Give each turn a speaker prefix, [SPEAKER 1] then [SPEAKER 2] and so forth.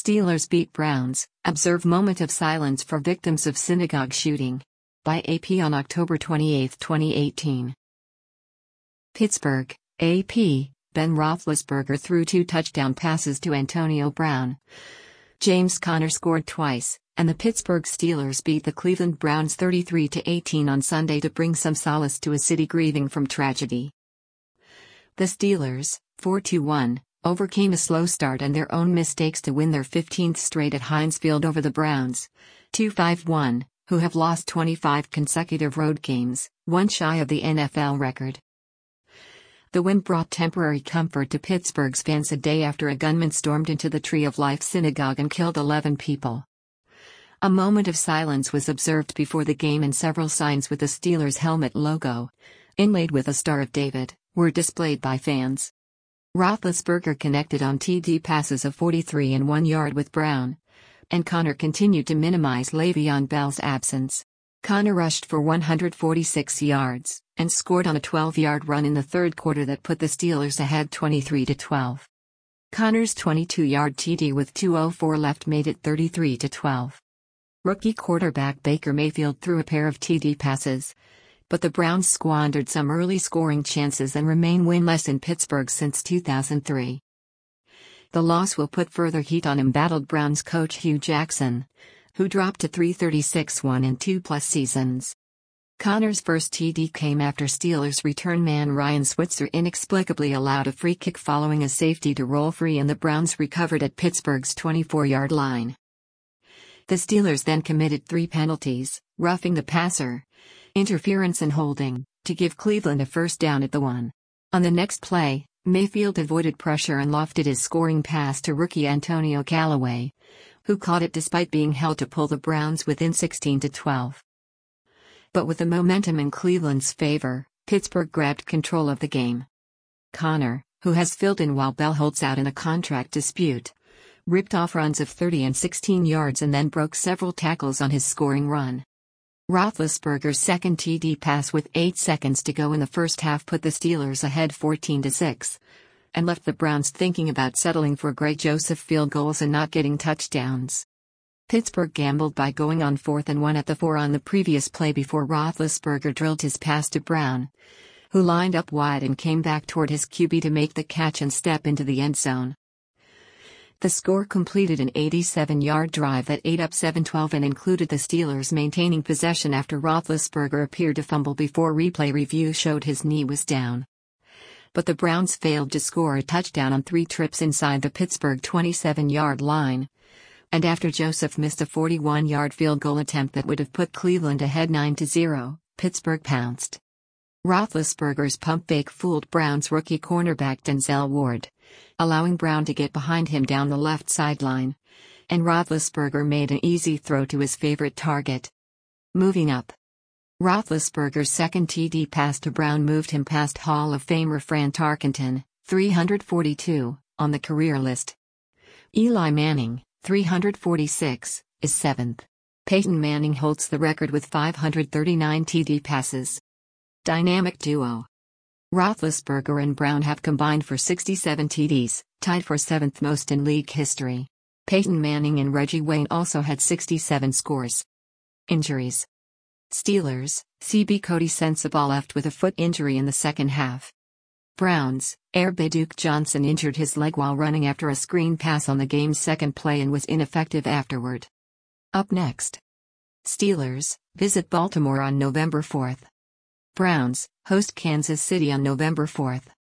[SPEAKER 1] Steelers beat Browns. Observe moment of silence for victims of synagogue shooting. By AP on October 28, 2018. Pittsburgh, AP, Ben Roethlisberger threw 2 touchdown passes to Antonio Brown. James Conner scored twice, and the Pittsburgh Steelers beat the Cleveland Browns 33-18 on Sunday to bring some solace to a city grieving from tragedy. The Steelers, 4-1, overcame a slow start and their own mistakes to win their 15th straight at Heinz Field over the Browns, 2-5-1, who have lost 25 consecutive road games, one shy of the NFL record. The win brought temporary comfort to Pittsburgh's fans a day after a gunman stormed into the Tree of Life synagogue and killed 11 people. A moment of silence was observed before the game and several signs with the Steelers' helmet logo, inlaid with a Star of David, were displayed by fans. Roethlisberger connected on TD passes of 43 and 1 yard with Brown, and Conner continued to minimize Le'Veon Bell's absence. Conner rushed for 146 yards, and scored on a 12-yard run in the third quarter that put the Steelers ahead 23-12. Conner's 22-yard TD with 2:04 left made it 33-12. Rookie quarterback Baker Mayfield threw a pair of TD passes, but the Browns squandered some early scoring chances and remain winless in Pittsburgh since 2003. The loss will put further heat on embattled Browns coach Hugh Jackson, who dropped to 336-1 in 2+ seasons. Conner's first TD came after Steelers return man Ryan Switzer inexplicably allowed a free kick following a safety to roll free and the Browns recovered at Pittsburgh's 24-yard line. The Steelers then committed 3 penalties, roughing the passer, interference and holding, to give Cleveland a first down at the 1. On the next play, Mayfield avoided pressure and lofted his scoring pass to rookie Antonio Callaway, who caught it despite being held to pull the Browns within 16-12. But with the momentum in Cleveland's favor, Pittsburgh grabbed control of the game. Conner, who has filled in while Bell holds out in a contract dispute, ripped off runs of 30 and 16 yards and then broke several tackles on his scoring run. Roethlisberger's second TD pass with 8 seconds to go in the first half put the Steelers ahead 14-6, and left the Browns thinking about settling for Greg Joseph field goals and not getting touchdowns. Pittsburgh gambled by going on 4th and 1 at the 4 on the previous play before Roethlisberger drilled his pass to Brown, who lined up wide and came back toward his QB to make the catch and step into the end zone. The score completed an 87-yard drive that ate up 7-12 and included the Steelers maintaining possession after Roethlisberger appeared to fumble before replay review showed his knee was down. But the Browns failed to score a touchdown on 3 trips inside the Pittsburgh 27-yard line, and after Joseph missed a 41-yard field goal attempt that would have put Cleveland ahead 9-0, Pittsburgh pounced. Roethlisberger's pump fake fooled Browns rookie cornerback Denzel Ward, allowing Brown to get behind him down the left sideline, and Roethlisberger made an easy throw to his favorite target. Moving up. Roethlisberger's second TD pass to Brown moved him past Hall of Famer Fran Tarkenton, 342, on the career list. Eli Manning, 346, is 7th. Peyton Manning holds the record with 539 TD passes. Dynamic duo. Roethlisberger and Brown have combined for 67 TDs, tied for 7th most in league history. Peyton Manning and Reggie Wayne also had 67 scores. Injuries. Steelers, CB Cody Sensabaugh left with a foot injury in the second half. Browns, Airbe Duke Johnson injured his leg while running after a screen pass on the game's second play and was ineffective afterward. Up next. Steelers, visit Baltimore on November 4th. Browns, host Kansas City on November 4th.